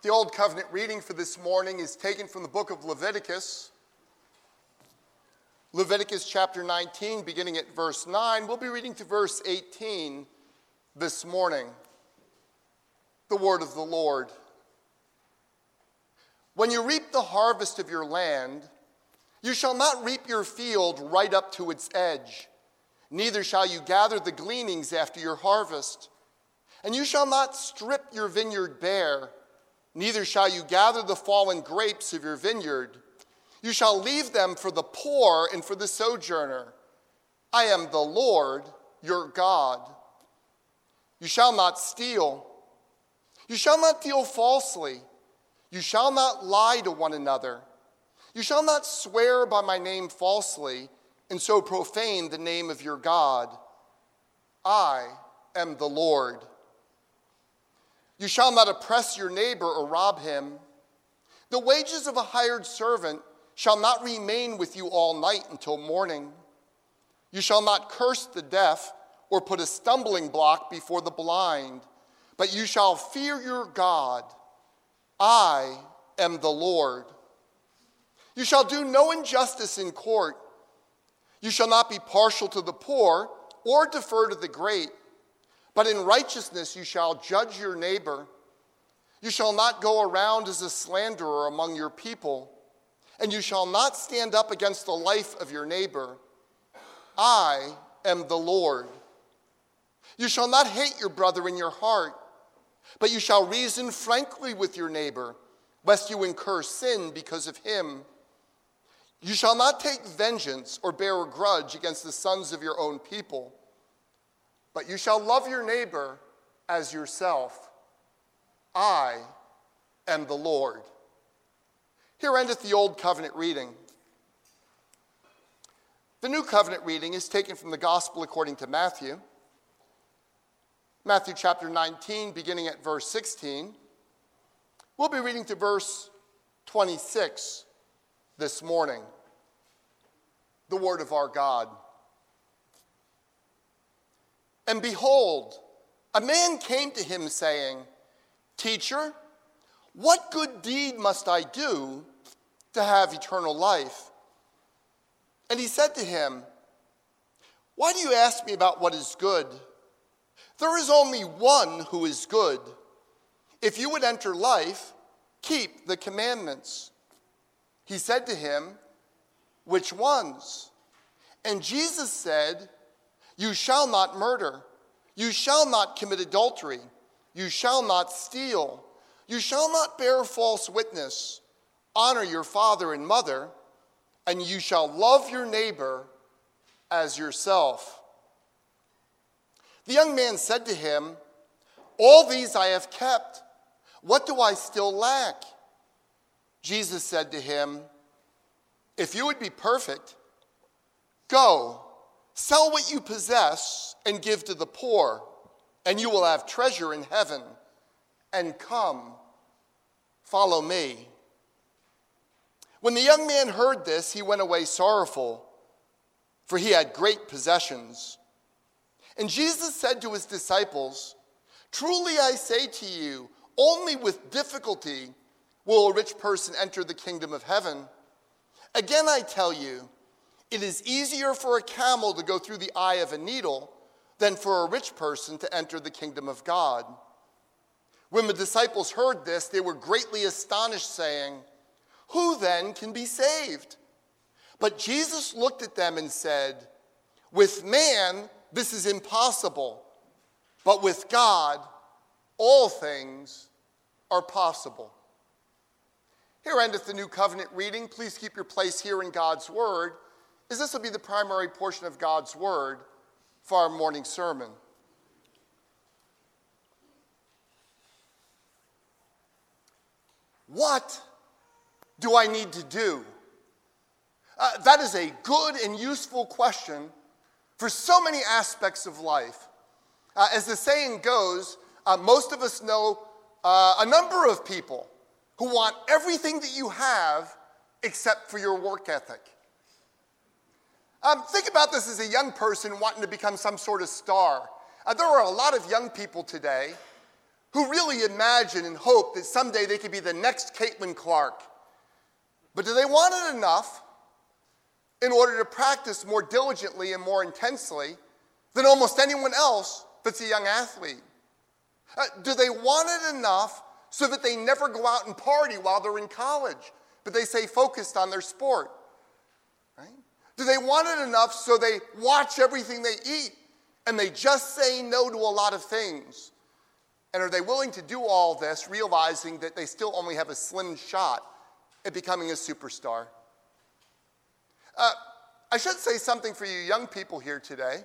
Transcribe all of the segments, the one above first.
The Old Covenant reading for this morning is taken from the book of Leviticus. Leviticus chapter 19, beginning at verse 9. We'll be reading to verse 18 this morning. The word of the Lord. When you reap the harvest of your land, you shall not reap your field right up to its edge, neither shall you gather the gleanings after your harvest. And you shall not strip your vineyard bare, neither shall you gather the fallen grapes of your vineyard. You shall leave them for the poor and for the sojourner. I am the Lord your God. You shall not steal. You shall not deal falsely. You shall not lie to one another. You shall not swear by my name falsely, and so profane the name of your God. I am the Lord. You shall not oppress your neighbor or rob him. The wages of a hired servant shall not remain with you all night until morning. You shall not curse the deaf or put a stumbling block before the blind, but you shall fear your God. I am the Lord. You shall do no injustice in court. You shall not be partial to the poor or defer to the great, but in righteousness you shall judge your neighbor. You shall not go around as a slanderer among your people, and you shall not stand up against the life of your neighbor. I am the Lord. You shall not hate your brother in your heart, but you shall reason frankly with your neighbor, lest you incur sin because of him. You shall not take vengeance or bear a grudge against the sons of your own people, but you shall love your neighbor as yourself. I am the Lord. Here endeth the Old Covenant reading. The New Covenant reading is taken from the Gospel according to Matthew. Matthew chapter 19, beginning at verse 16. We'll be reading to verse 26 this morning. The word of our God. And behold, a man came to him saying, Teacher, what good deed must I do to have eternal life? And he said to him, Why do you ask me about what is good? There is only one who is good. If you would enter life, keep the commandments. He said to him, Which ones? And Jesus said, You shall not murder. You shall not commit adultery. You shall not steal. You shall not bear false witness. Honor your father and mother, and you shall love your neighbor as yourself. The young man said to him, All these I have kept. What do I still lack? Jesus said to him, If you would be perfect, go, sell what you possess and give to the poor, and you will have treasure in heaven. And come, follow me. When the young man heard this, he went away sorrowful, for he had great possessions. And Jesus said to his disciples, Truly I say to you, only with difficulty will a rich person enter the kingdom of heaven. Again I tell you, it is easier for a camel to go through the eye of a needle than for a rich person to enter the kingdom of God. When the disciples heard this, they were greatly astonished, saying, Who then can be saved? But Jesus looked at them and said, With man this is impossible, but with God all things are possible. Here endeth the New Covenant reading. Please keep your place here in God's Word, as this will be the primary portion of God's Word for our morning sermon. What do I need to do? That is a good and useful question for so many aspects of life. As the saying goes, most of us know a number of people who want everything that you have except for your work ethic. Think about this as a young person wanting to become some sort of star. There are a lot of young people today who really imagine and hope that someday they could be the next Caitlin Clark. But do they want it enough in order to practice more diligently and more intensely than almost anyone else that's a young athlete? Do they want it enough so that they never go out and party while they're in college, but they stay focused on their sport? Right? Do they want it enough so they watch everything they eat and they just say no to a lot of things? And are they willing to do all this, realizing that they still only have a slim shot at becoming a superstar? I should say something for you young people here today.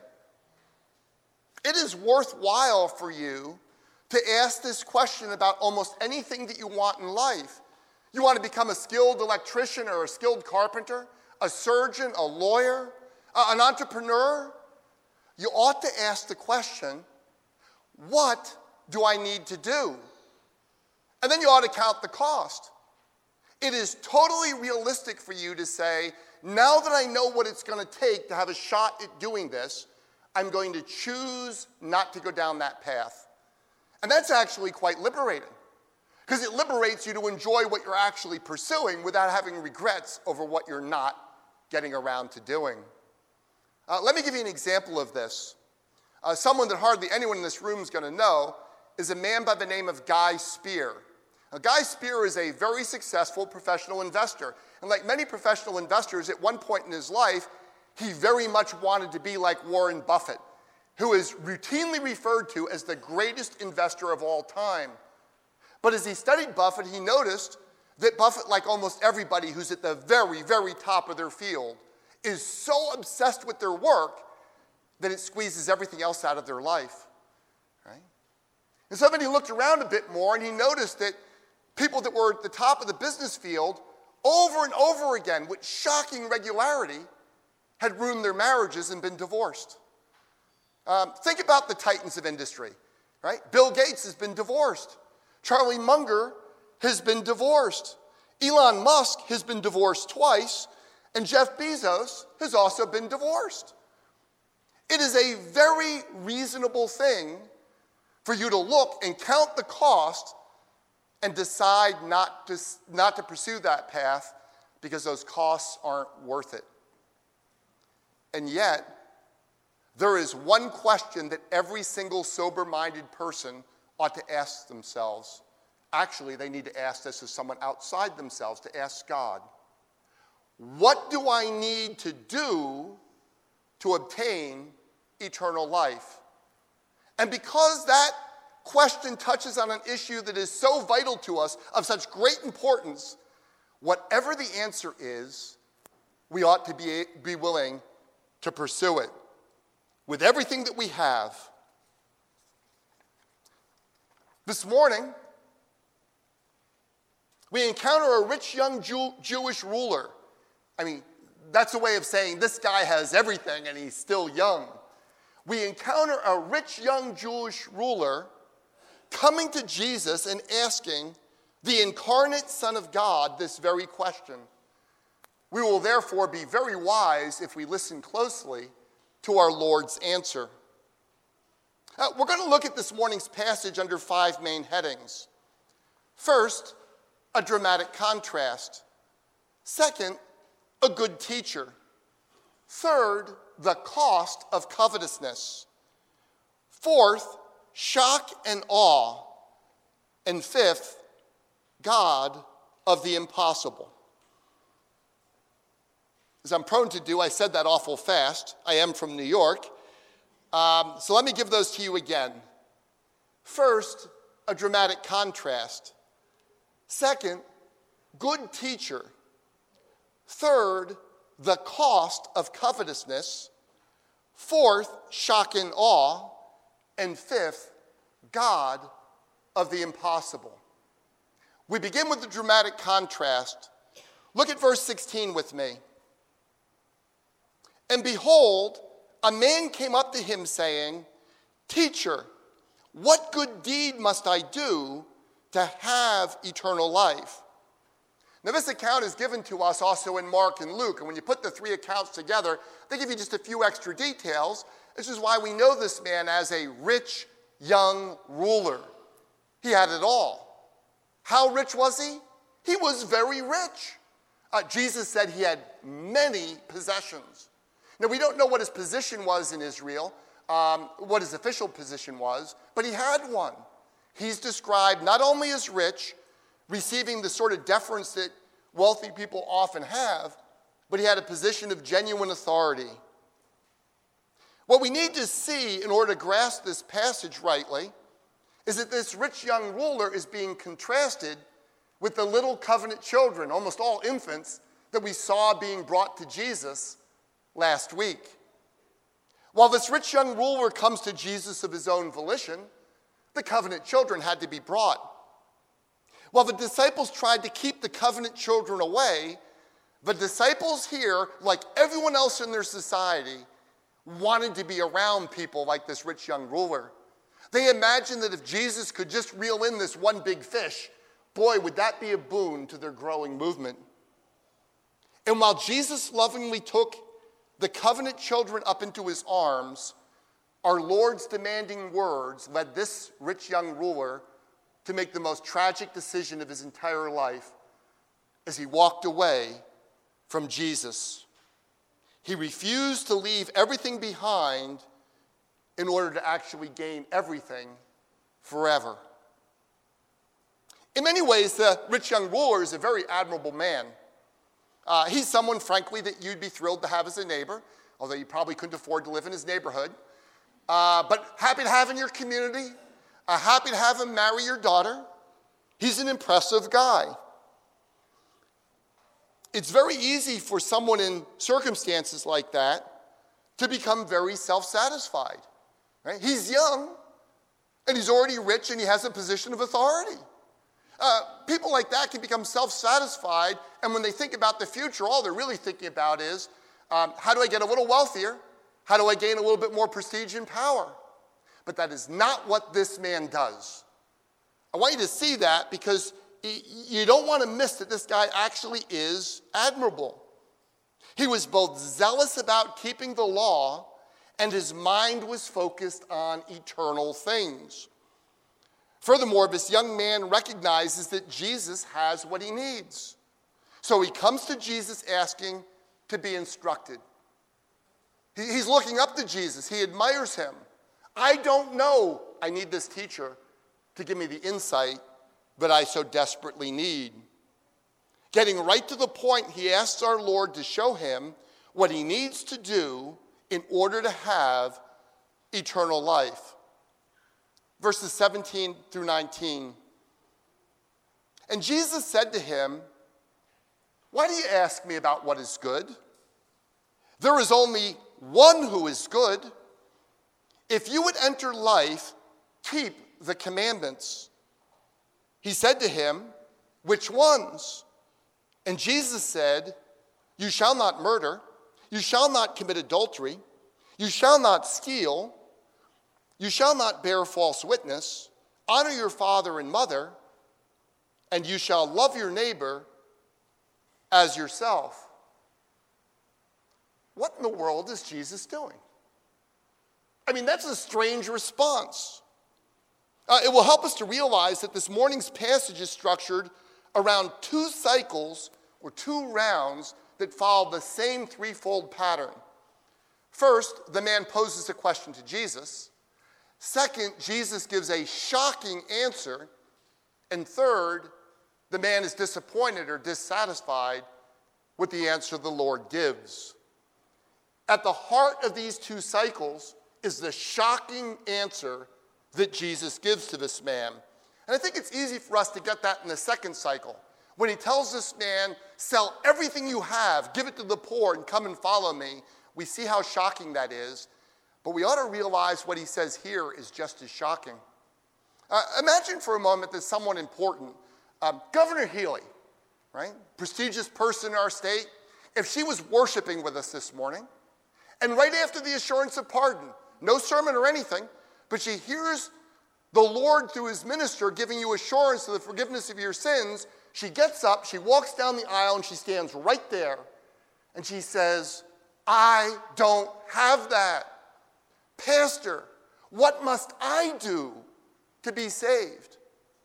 It is worthwhile for you to ask this question about almost anything that you want in life. You want to become a skilled electrician or a skilled carpenter, a surgeon, a lawyer, an entrepreneur? You ought to ask the question, what do I need to do? And then you ought to count the cost. It is totally realistic for you to say, now that I know what it's going to take to have a shot at doing this, I'm going to choose not to go down that path. And that's actually quite liberating, because it liberates you to enjoy what you're actually pursuing without having regrets over what you're not getting around to doing. Let me give you an example of this. Someone that hardly anyone in this room is going to know is a man by the name of Guy Spier. Now, Guy Spier is a very successful professional investor. And like many professional investors, at one point in his life, he very much wanted to be like Warren Buffett, who is routinely referred to as the greatest investor of all time. But as he studied Buffett, he noticed that Buffett, like almost everybody who's at the very, very top of their field, is so obsessed with their work that it squeezes everything else out of their life. Right? And so then he looked around a bit more and he noticed that people that were at the top of the business field over and over again, with shocking regularity, had ruined their marriages and been divorced. Think about the titans of industry, right? Bill Gates has been divorced. Charlie Munger has been divorced. Elon Musk has been divorced twice. And Jeff Bezos has also been divorced. It is a very reasonable thing for you to look and count the cost and decide not to pursue that path because those costs aren't worth it. And yet, there is one question that every single sober-minded person ought to ask themselves. Actually, they need to ask this as someone outside themselves, to ask God. What do I need to do to obtain eternal life? And because that question touches on an issue that is so vital to us, of such great importance, whatever the answer is, we ought to be willing to pursue it with everything that we have. This morning, we encounter a rich young Jewish ruler. I mean, that's a way of saying this guy has everything and he's still young. We encounter a rich young Jewish ruler coming to Jesus and asking the incarnate Son of God this very question. We will therefore be very wise if we listen closely to our Lord's answer. We're going to look at this morning's passage under 5 main headings. First, a dramatic contrast. Second, a good teacher. Third, the cost of covetousness. Fourth, shock and awe. And fifth, God of the impossible. As I'm prone to do, I said that awful fast. I am from New York. So let me give those to you again. First, a dramatic contrast. Second, good teacher. Third, the cost of covetousness. Fourth, shock and awe. And fifth, God of the impossible. We begin with the dramatic contrast. Look at verse 16 with me. And behold, a man came up to him saying, Teacher, what good deed must I do to have eternal life? Now this account is given to us also in Mark and Luke, and when you put the 3 accounts together, they give you just a few extra details. This is why we know this man as a rich young ruler. He had it all. How rich was he? He was very rich. Jesus said he had many possessions. Now, we don't know what his position was in Israel, what his official position was, but he had one. He's described not only as rich, receiving the sort of deference that wealthy people often have, but he had a position of genuine authority. What we need to see in order to grasp this passage rightly is that this rich young ruler is being contrasted with the little covenant children, almost all infants, that we saw being brought to Jesus last week. While this rich young ruler comes to Jesus of his own volition, the covenant children had to be brought. While the disciples tried to keep the covenant children away, the disciples here, like everyone else in their society, wanted to be around people like this rich young ruler. They imagined that if Jesus could just reel in this one big fish, boy, would that be a boon to their growing movement. And while Jesus lovingly took the covenant children up into his arms, our Lord's demanding words led this rich young ruler to make the most tragic decision of his entire life as he walked away from Jesus. He refused to leave everything behind in order to actually gain everything forever. In many ways, the rich young ruler is a very admirable man. He's someone, frankly, that you'd be thrilled to have as a neighbor, although you probably couldn't afford to live in his neighborhood. But happy to have in your community, happy to have him marry your daughter. He's an impressive guy. It's very easy for someone in circumstances like that to become very self-satisfied. Right? He's young, and he's already rich, and he has a position of authority. People like that can become self-satisfied, and when they think about the future, all they're really thinking about is, how do I get a little wealthier? How do I gain a little bit more prestige and power? But that is not what this man does. I want you to see that because you don't want to miss that this guy actually is admirable. He was both zealous about keeping the law, and his mind was focused on eternal things. Furthermore, this young man recognizes that Jesus has what he needs. So he comes to Jesus asking to be instructed. He's looking up to Jesus. He admires him. I don't know. I need this teacher to give me the insight that I so desperately need. Getting right to the point, he asks our Lord to show him what he needs to do in order to have eternal life. Verses 17 through 19. And Jesus said to him, "Why do you ask me about what is good? There is only one who is good. If you would enter life, keep the commandments." He said to him, "Which ones?" And Jesus said, "You shall not murder. You shall not commit adultery. You shall not steal. You shall not bear false witness. Honor your father and mother. And you shall love your neighbor as yourself." What in the world is Jesus doing? I mean, that's a strange response. It will help us to realize that this morning's passage is structured around two cycles or two rounds that follow the same threefold pattern. First, the man poses a question to Jesus. Second, Jesus gives a shocking answer. And third, the man is disappointed or dissatisfied with the answer the Lord gives. At the heart of these two cycles is the shocking answer that Jesus gives to this man. And I think it's easy for us to get that in the second cycle. When he tells this man, "Sell everything you have, give it to the poor, and come and follow me," we see how shocking that is. But we ought to realize what he says here is just as shocking. Imagine for a moment that someone important, Governor Healy, right? Prestigious person in our state, if she was worshiping with us this morning, and right after the assurance of pardon, no sermon or anything, but she hears the Lord through his minister giving you assurance of the forgiveness of your sins, she gets up, she walks down the aisle, and she stands right there, and she says, "I don't have that. Pastor, what must I do to be saved?"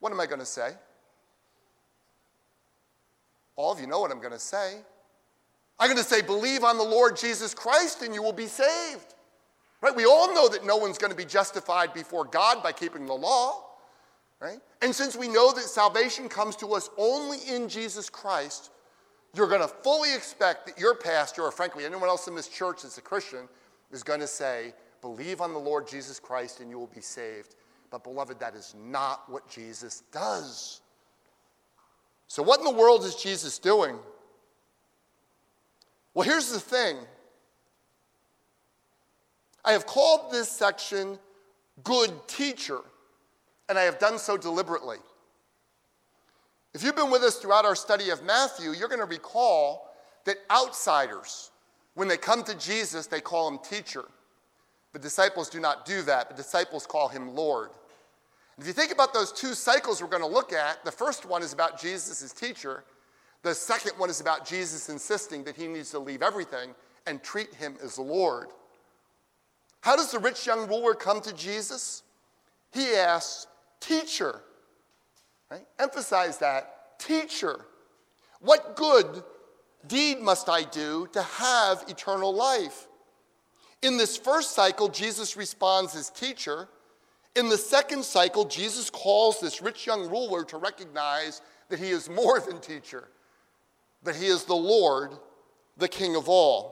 what am I going to say? All of you know what I'm going to say. I'm going to say, believe on the Lord Jesus Christ and you will be saved. Right? We all know that no one's going to be justified before God by keeping the law. Right? And since we know that salvation comes to us only in Jesus Christ, you're going to fully expect that your pastor, or frankly anyone else in this church that's a Christian, is going to say, believe on the Lord Jesus Christ and you will be saved. But beloved, that is not what Jesus does. So what in the world is Jesus doing? Well, here's the thing. I have called this section Good Teacher, and I have done so deliberately. If you've been with us throughout our study of Matthew, you're going to recall that outsiders, when they come to Jesus, they call him teacher. The disciples do not do that. The disciples call him Lord. And if you think about those two cycles we're going to look at, the first one is about Jesus as teacher. The second one is about Jesus insisting that he needs to leave everything and treat him as Lord. How does the rich young ruler come to Jesus? He asks, teacher. Right? Emphasize that, teacher. What good deed must I do to have eternal life? In this first cycle, Jesus responds as teacher. In the second cycle, Jesus calls this rich young ruler to recognize that he is more than teacher, that he is the Lord, the King of all.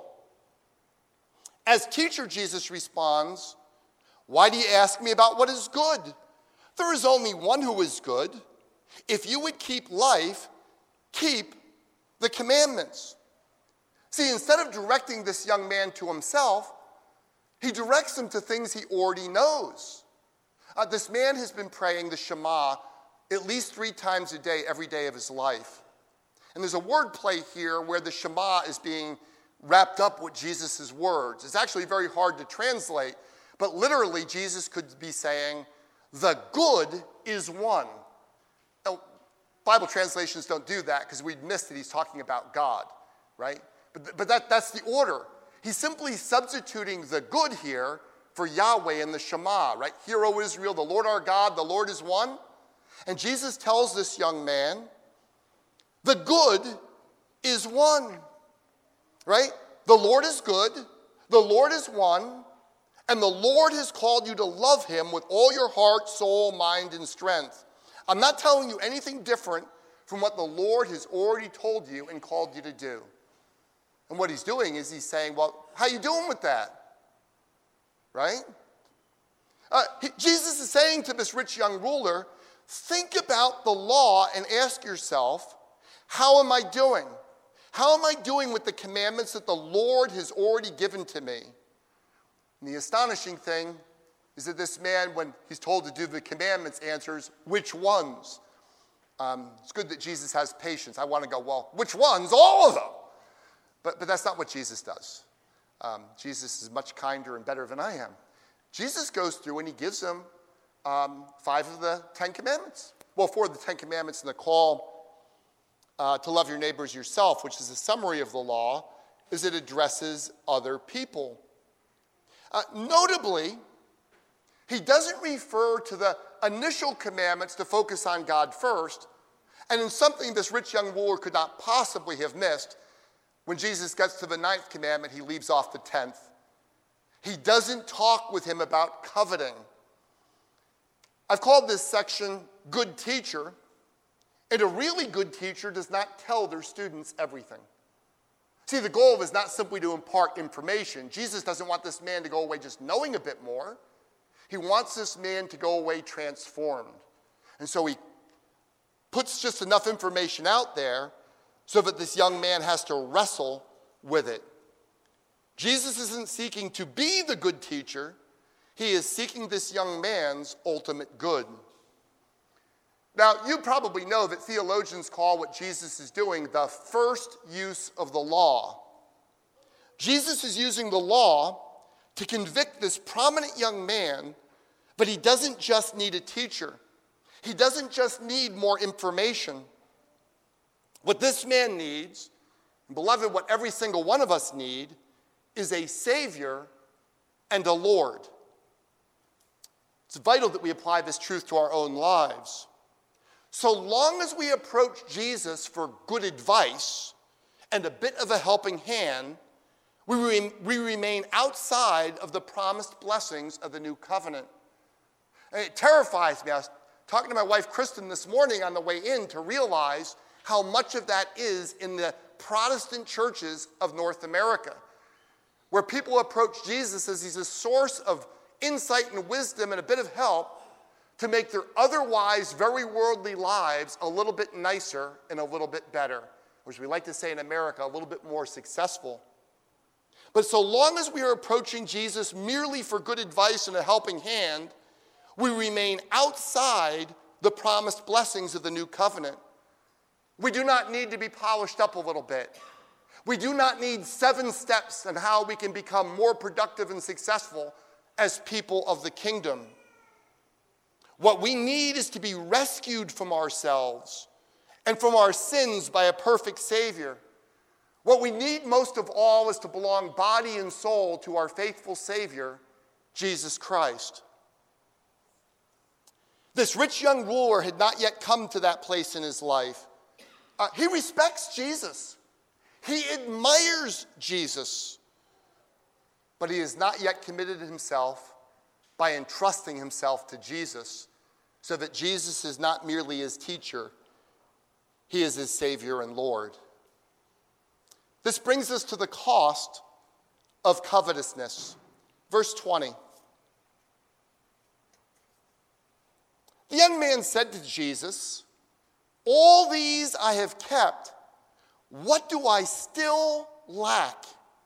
As teacher, Jesus responds, why do you ask me about what is good? There is only one who is good. If you would keep life, keep the commandments. See, instead of directing this young man to himself, he directs him to things he already knows. This man has been praying the Shema at least 3 times a day, every day of his life. And there's a word play here where the Shema is being wrapped up with Jesus' words. It's actually very hard to translate, but literally Jesus could be saying, the good is one. Now, Bible translations don't do that because we'd miss that he's talking about God, right? But that's the order. He's simply substituting the good here for Yahweh in the Shema, right? Hear, O Israel, the Lord our God, the Lord is one. And Jesus tells this young man, the good is one, right? The Lord is good, the Lord is one, and the Lord has called you to love him with all your heart, soul, mind, and strength. I'm not telling you anything different from what the Lord has already told you and called you to do. And what he's doing is he's saying, well, how you doing with that? Right? Jesus is saying to this rich young ruler, think about the law and ask yourself, how am I doing? How am I doing with the commandments that the Lord has already given to me? And the astonishing thing is that this man, when he's told to do the commandments, answers, which ones? It's good that Jesus has patience. I want to go, well, which ones? All of them. But that's not what Jesus does. Jesus is much kinder and better than I am. Jesus goes through and he gives him 5 of the 10 commandments. Well, 4 of the 10 commandments and the call to love your neighbors yourself, which is a summary of the law, is it addresses other people. Notably, he doesn't refer to the initial commandments to focus on God first, and in something this rich young ruler could not possibly have missed, when Jesus gets to the 9th commandment, he leaves off the 10th. He doesn't talk with him about coveting. I've called this section Good Teacher, and a really good teacher does not tell their students everything. See, the goal is not simply to impart information. Jesus doesn't want this man to go away just knowing a bit more. He wants this man to go away transformed. And so he puts just enough information out there so that this young man has to wrestle with it. Jesus isn't seeking to be the good teacher. He is seeking this young man's ultimate good. Now, you probably know that theologians call what Jesus is doing the first use of the law. Jesus is using the law to convict this prominent young man, but he doesn't just need a teacher. He doesn't just need more information. What this man needs, and beloved, what every single one of us need, is a Savior and a Lord. It's vital that we apply this truth to our own lives. So long as we approach Jesus for good advice and a bit of a helping hand, we remain outside of the promised blessings of the new covenant. And it terrifies me. I was talking to my wife, Kristen, this morning on the way in to realize how much of that is in the Protestant churches of North America, where people approach Jesus as he's a source of insight and wisdom and a bit of help to make their otherwise very worldly lives a little bit nicer and a little bit better, which we like to say in America, a little bit more successful. But so long as we are approaching Jesus merely for good advice and a helping hand, we remain outside the promised blessings of the new covenant. We do not need to be polished up a little bit. We do not need 7 steps on how we can become more productive and successful as people of the kingdom. What we need is to be rescued from ourselves and from our sins by a perfect Savior. What we need most of all is to belong body and soul to our faithful Savior, Jesus Christ. This rich young ruler had not yet come to that place in his life. He respects Jesus. He admires Jesus. But he has not yet committed himself by entrusting himself to Jesus, so that Jesus is not merely his teacher, he is his Savior and Lord. This brings us to the cost of covetousness. Verse 20. The young man said to Jesus, "All these I have kept. What do I still lack?"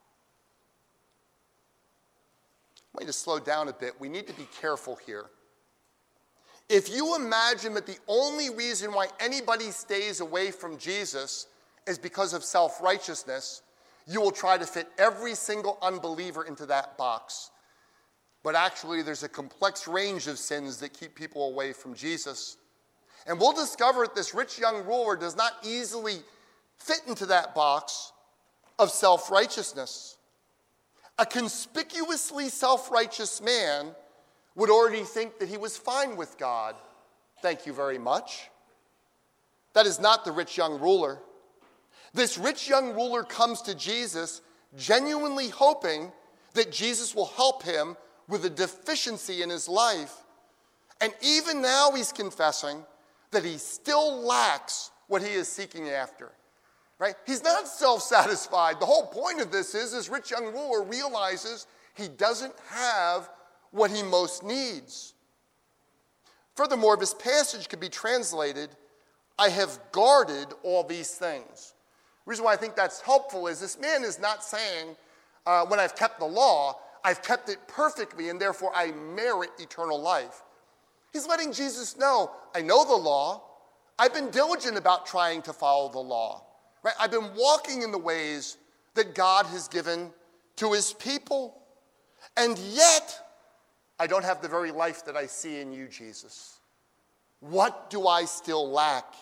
I want you to slow down a bit. We need to be careful here. If you imagine that the only reason why anybody stays away from Jesus is because of self-righteousness, you will try to fit every single unbeliever into that box. But actually, there's a complex range of sins that keep people away from Jesus. And we'll discover that this rich young ruler does not easily fit into that box of self-righteousness. A conspicuously self-righteous man would already think that he was fine with God. Thank you very much. That is not the rich young ruler. This rich young ruler comes to Jesus genuinely hoping that Jesus will help him with a deficiency in his life. And even now he's confessing that he still lacks what he is seeking after. Right? He's not self-satisfied. The whole point of this is this rich young ruler realizes he doesn't have what he most needs. Furthermore, this passage could be translated, "I have guarded all these things." The reason why I think that's helpful is this man is not saying, when I've kept the law, I've kept it perfectly and therefore I merit eternal life. He's letting Jesus know, I know the law. I've been diligent about trying to follow the law. Right? I've been walking in the ways that God has given to his people. And yet, I don't have the very life that I see in you, Jesus. What do I still lack?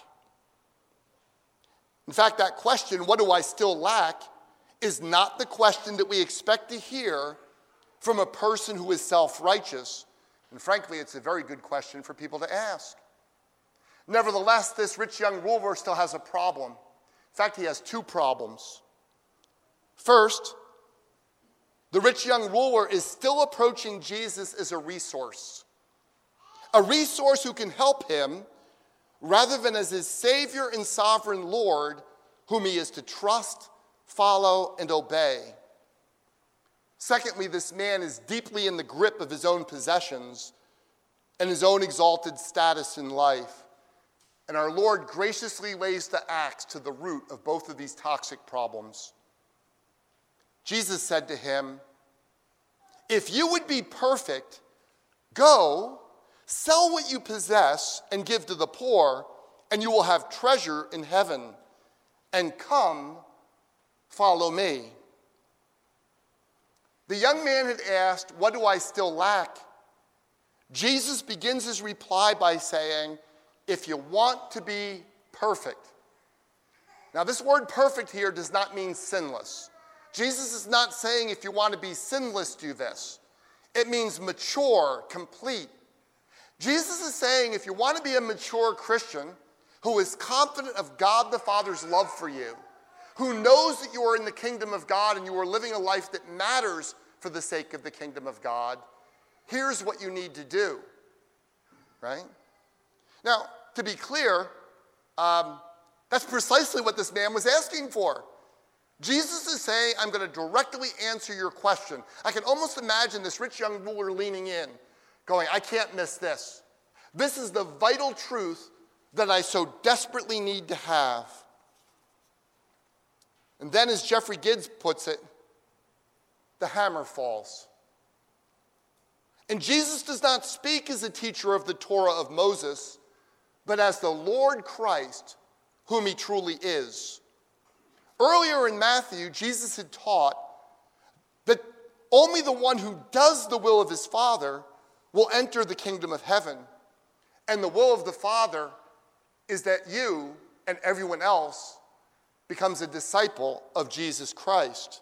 In fact, that question, what do I still lack, is not the question that we expect to hear from a person who is self-righteous. And frankly, it's a very good question for people to ask. Nevertheless, this rich young ruler still has a problem. In fact, he has 2 problems. First, the rich young ruler is still approaching Jesus as a resource who can help him rather than as his Savior and sovereign Lord whom he is to trust, follow, and obey. Secondly, this man is deeply in the grip of his own possessions and his own exalted status in life. And our Lord graciously lays the axe to the root of both of these toxic problems. Jesus said to him, "If you would be perfect, go, sell what you possess and give to the poor, and you will have treasure in heaven. And come, follow me." The young man had asked, "What do I still lack?" Jesus begins his reply by saying, "If you want to be perfect." Now, this word perfect here does not mean sinless. Jesus is not saying if you want to be sinless, do this. It means mature, complete. Jesus is saying if you want to be a mature Christian, who is confident of God the Father's love for you, who knows that you are in the kingdom of God and you are living a life that matters for the sake of the kingdom of God, here's what you need to do, right? Now, to be clear, that's precisely what this man was asking for. Jesus is saying, I'm going to directly answer your question. I can almost imagine this rich young ruler leaning in, going, I can't miss this. This is the vital truth that I so desperately need to have. And then, as Jeffrey Gibbs puts it, the hammer falls. And Jesus does not speak as a teacher of the Torah of Moses, but as the Lord Christ, whom he truly is. Earlier in Matthew, Jesus had taught that only the one who does the will of his Father will enter the kingdom of heaven. And the will of the Father is that you and everyone else becomes a disciple of Jesus Christ.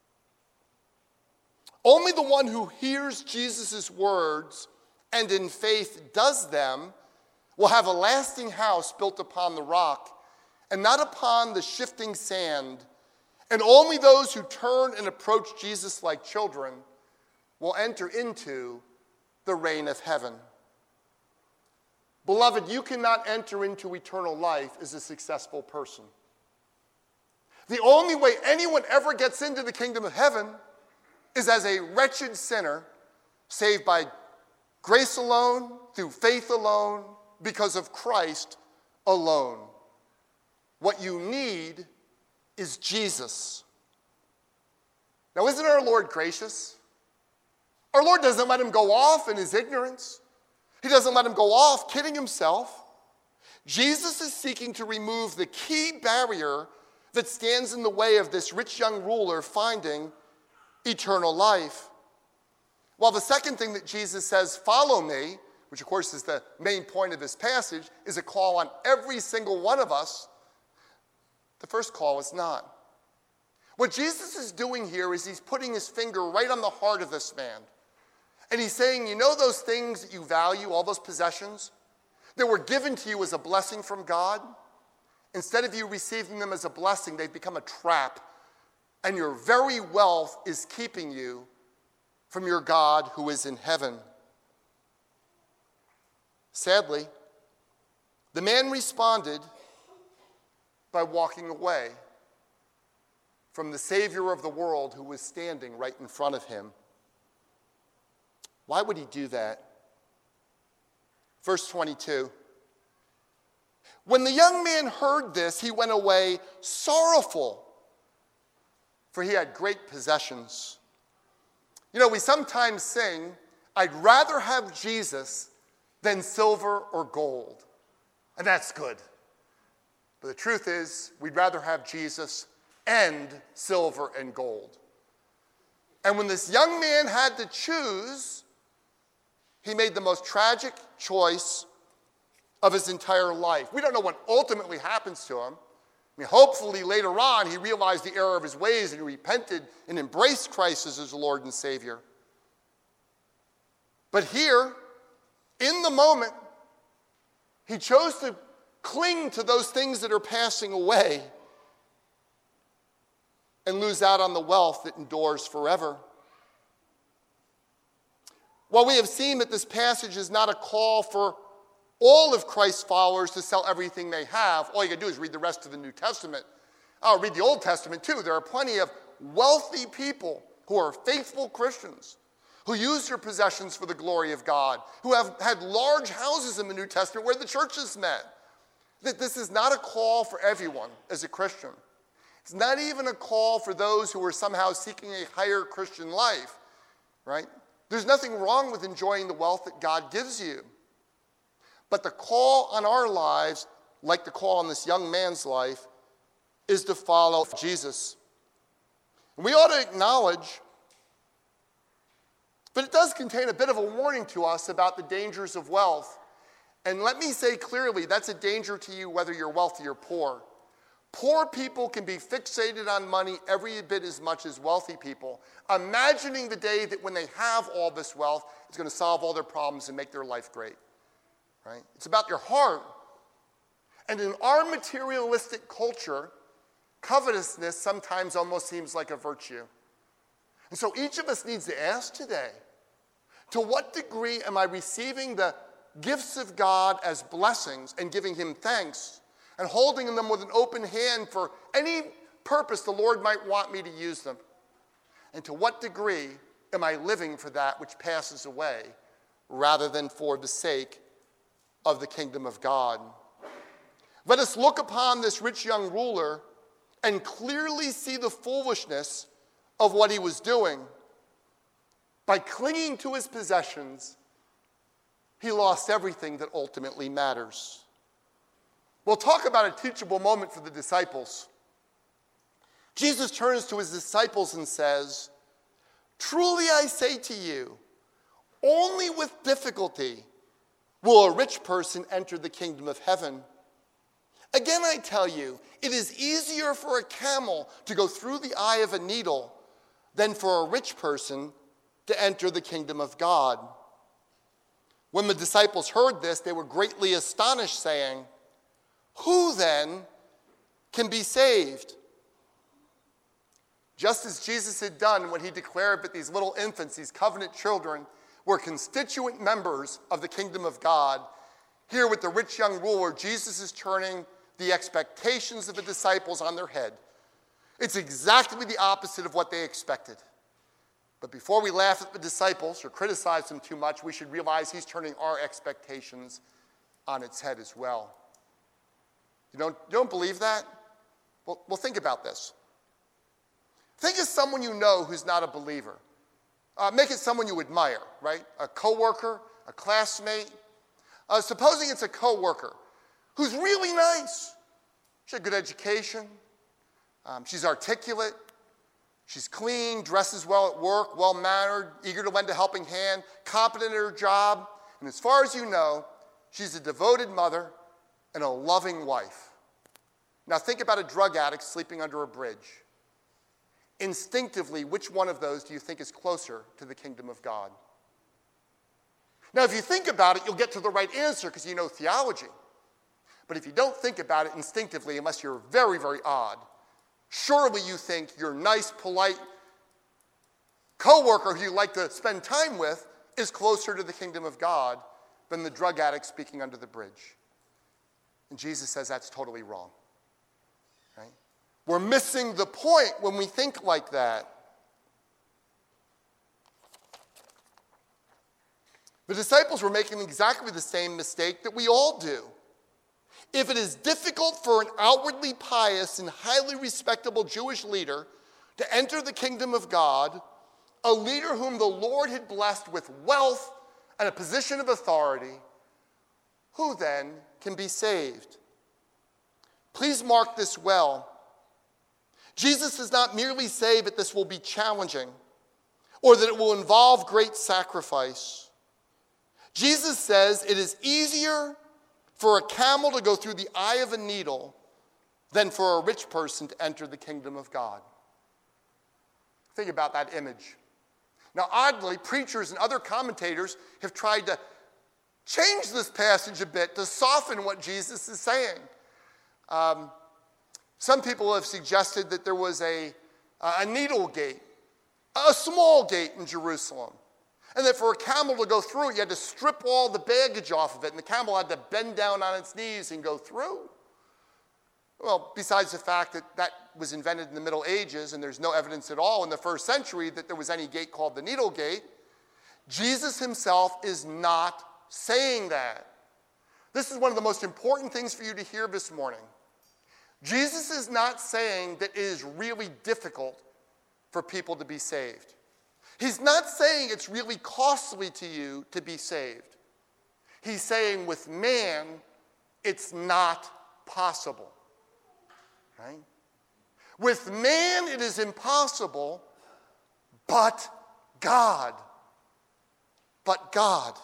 Only the one who hears Jesus' words and in faith does them will have a lasting house built upon the rock and not upon the shifting sand. And only those who turn and approach Jesus like children will enter into the reign of heaven. Beloved, you cannot enter into eternal life as a successful person. The only way anyone ever gets into the kingdom of heaven is as a wretched sinner saved by grace alone, through faith alone, because of Christ alone. What you need is Jesus. Now, isn't our Lord gracious? Our Lord doesn't let him go off in his ignorance. He doesn't let him go off kidding himself. Jesus is seeking to remove the key barrier that stands in the way of this rich young ruler finding eternal life. While the second thing that Jesus says, follow me, which of course is the main point of this passage, is a call on every single one of us, the first call is not. What Jesus is doing here is he's putting his finger right on the heart of this man. And he's saying, you know those things that you value, all those possessions, that were given to you as a blessing from God? Instead of you receiving them as a blessing, they've become a trap. And your very wealth is keeping you from your God who is in heaven. Sadly, the man responded by walking away from the Savior of the world who was standing right in front of him. Why would he do that? Verse 22. When the young man heard this, he went away sorrowful, for he had great possessions. You know, we sometimes sing, I'd rather have Jesus than silver or gold. And that's good. But the truth is, we'd rather have Jesus and silver and gold. And when this young man had to choose, he made the most tragic choice of his entire life. We don't know what ultimately happens to him. I mean, hopefully later on he realized the error of his ways and he repented and embraced Christ as his Lord and Savior. But here, in the moment, he chose to cling to those things that are passing away and lose out on the wealth that endures forever. While we have seen that this passage is not a call for all of Christ's followers to sell everything they have, all you got to do is read the rest of the New Testament. Oh, read the Old Testament too. There are plenty of wealthy people who are faithful Christians, who use their possessions for the glory of God, who have had large houses in the New Testament where the churches met. That this is not a call for everyone as a Christian. It's not even a call for those who are somehow seeking a higher Christian life, right? There's nothing wrong with enjoying the wealth that God gives you. But the call on our lives, like the call on this young man's life, is to follow Jesus. And we ought to acknowledge, but it does contain a bit of a warning to us about the dangers of wealth. And let me say clearly, that's a danger to you whether you're wealthy or poor. Poor people can be fixated on money every bit as much as wealthy people, imagining the day that when they have all this wealth, it's going to solve all their problems and make their life great. Right? It's about your heart. And in our materialistic culture, covetousness sometimes almost seems like a virtue. And so each of us needs to ask today, to what degree am I receiving the gifts of God as blessings and giving him thanks and holding them with an open hand for any purpose the Lord might want me to use them? And to what degree am I living for that which passes away rather than for the sake of the kingdom of God? Let us look upon this rich young ruler and clearly see the foolishness of what he was doing. By clinging to his possessions, he lost everything that ultimately matters. We'll talk about a teachable moment for the disciples. Jesus turns to his disciples and says, "Truly I say to you, only with difficulty will a rich person enter the kingdom of heaven. Again I tell you, it is easier for a camel to go through the eye of a needle than for a rich person to enter the kingdom of God." When the disciples heard this, they were greatly astonished, saying, "Who then can be saved?" Just as Jesus had done when he declared that these little infants, these covenant children, were constituent members of the kingdom of God, here with the rich young ruler, Jesus is turning the expectations of the disciples on their head. It's exactly the opposite of what they expected. But before we laugh at the disciples or criticize them too much, we should realize he's turning our expectations on its head as well. You don't believe that? Well, think about this. Think of someone you know who's not a believer. Make it someone you admire, right? A coworker, a classmate. Supposing it's a coworker who's really nice. She had good education. She's articulate. She's clean, dresses well at work, well-mannered, eager to lend a helping hand, competent at her job. And as far as you know, she's a devoted mother and a loving wife. Now think about a drug addict sleeping under a bridge. Instinctively, which one of those do you think is closer to the kingdom of God? Now, if you think about it, you'll get to the right answer because you know theology. But if you don't think about it instinctively, unless you're very, very odd, surely you think your nice, polite coworker who you like to spend time with is closer to the kingdom of God than the drug addict speaking under the bridge. And Jesus says that's totally wrong. Right? We're missing the point when we think like that. The disciples were making exactly the same mistake that we all do. If it is difficult for an outwardly pious and highly respectable Jewish leader to enter the kingdom of God, a leader whom the Lord had blessed with wealth and a position of authority, who then can be saved? Please mark this well. Jesus does not merely say that this will be challenging or that it will involve great sacrifice. Jesus says it is easier for a camel to go through the eye of a needle than for a rich person to enter the kingdom of God. Think about that image. Now, oddly, preachers and other commentators have tried to change this passage a bit to soften what Jesus is saying. Some people have suggested that there was a needle gate, a small gate in Jerusalem. And that for a camel to go through it, you had to strip all the baggage off of it, and the camel had to bend down on its knees and go through. Well, besides the fact that that was invented in the Middle Ages, and there's no evidence at all in the first century that there was any gate called the needle gate, Jesus himself is not saying that. This is one of the most important things for you to hear this morning. Jesus is not saying that it is really difficult for people to be saved. He's not saying it's really costly to you to be saved. He's saying with man, it's not possible. Right? With man, it is impossible, but God. But God.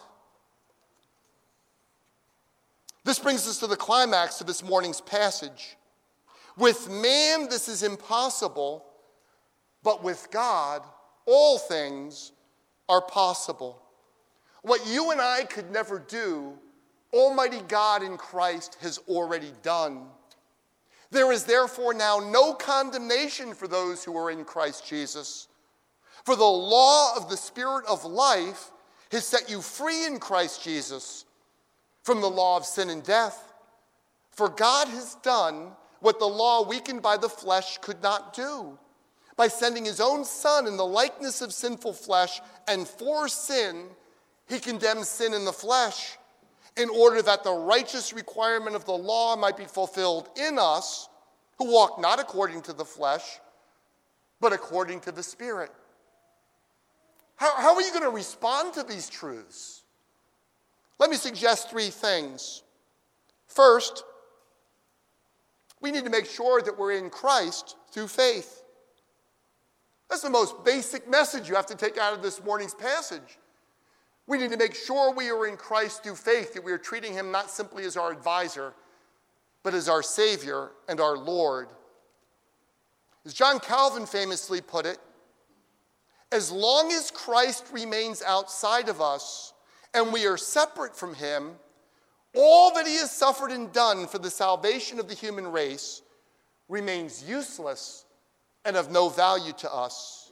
This brings us to the climax of this morning's passage. With man, this is impossible, but with God, all things are possible. What you and I could never do, Almighty God in Christ has already done. There is therefore now no condemnation for those who are in Christ Jesus. For the law of the Spirit of life has set you free in Christ Jesus from the law of sin and death. For God has done what the law weakened by the flesh could not do, by sending his own Son in the likeness of sinful flesh, and for sin, he condemned sin in the flesh, in order that the righteous requirement of the law might be fulfilled in us, who walk not according to the flesh, but according to the Spirit. How are you going to respond to these truths? Let me suggest three things. First, we need to make sure that we're in Christ through faith. That's the most basic message you have to take out of this morning's passage. We need to make sure we are in Christ through faith, that we are treating him not simply as our advisor, but as our Savior and our Lord. As John Calvin famously put it, as long as Christ remains outside of us and we are separate from him, all that he has suffered and done for the salvation of the human race remains useless and of no value to us.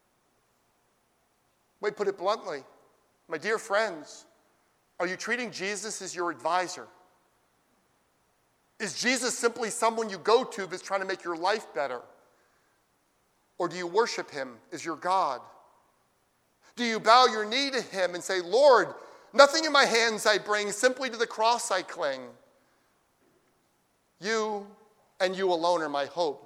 Let me put it bluntly. My dear friends, are you treating Jesus as your advisor? Is Jesus simply someone you go to that's trying to make your life better? Or do you worship him as your God? Do you bow your knee to him and say, Lord, nothing in my hands I bring, simply to the cross I cling. You and you alone are my hope.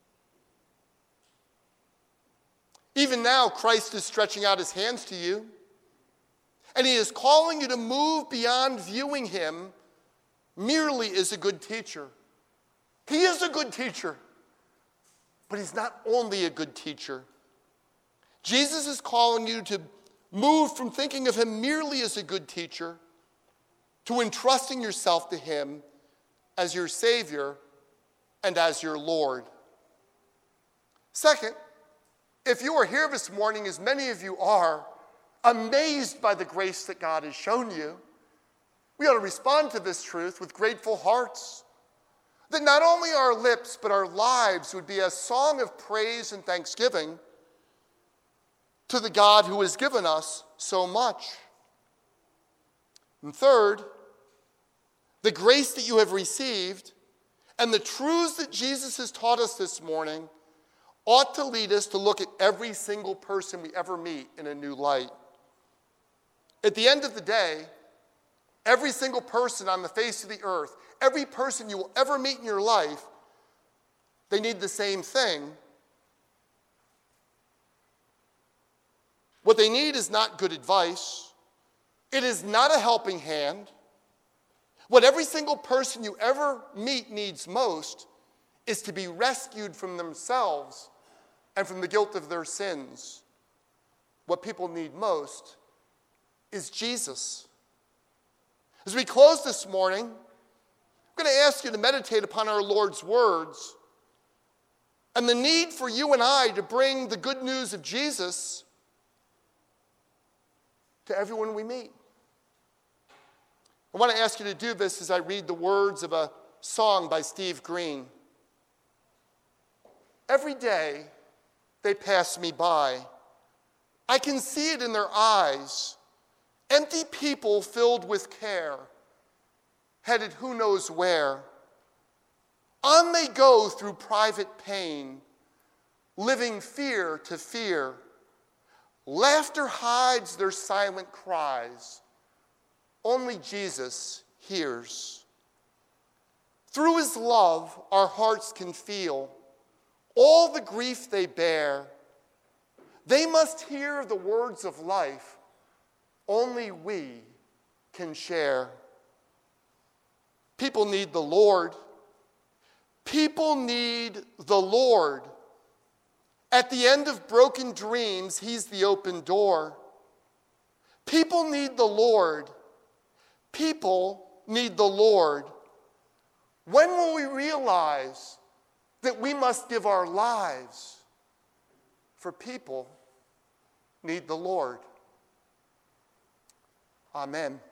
Even now, Christ is stretching out his hands to you, and he is calling you to move beyond viewing him merely as a good teacher. He is a good teacher, but he's not only a good teacher. Jesus is calling you to move from thinking of him merely as a good teacher to entrusting yourself to him as your Savior and as your Lord. Second, if you are here this morning, as many of you are, amazed by the grace that God has shown you, we ought to respond to this truth with grateful hearts. That not only our lips, but our lives would be a song of praise and thanksgiving to the God who has given us so much. And third, the grace that you have received and the truths that Jesus has taught us this morning ought to lead us to look at every single person we ever meet in a new light. At the end of the day, every single person on the face of the earth, every person you will ever meet in your life, they need the same thing. What they need is not good advice. It is not a helping hand. What every single person you ever meet needs most is to be rescued from themselves and from the guilt of their sins. What people need most is Jesus. As we close this morning, I'm going to ask you to meditate upon our Lord's words and the need for you and I to bring the good news of Jesus to everyone we meet. I want to ask you to do this as I read the words of a song by Steve Green. Every day they pass me by. I can see it in their eyes. Empty people filled with care, headed who knows where. On they go through private pain, living fear to fear. Laughter hides their silent cries. Only Jesus hears. Through his love, our hearts can feel all the grief they bear. They must hear the words of life only we can share. People need the Lord. People need the Lord. At the end of broken dreams, he's the open door. People need the Lord. People need the Lord. When will we realize that we must give our lives? For people need the Lord. Amen.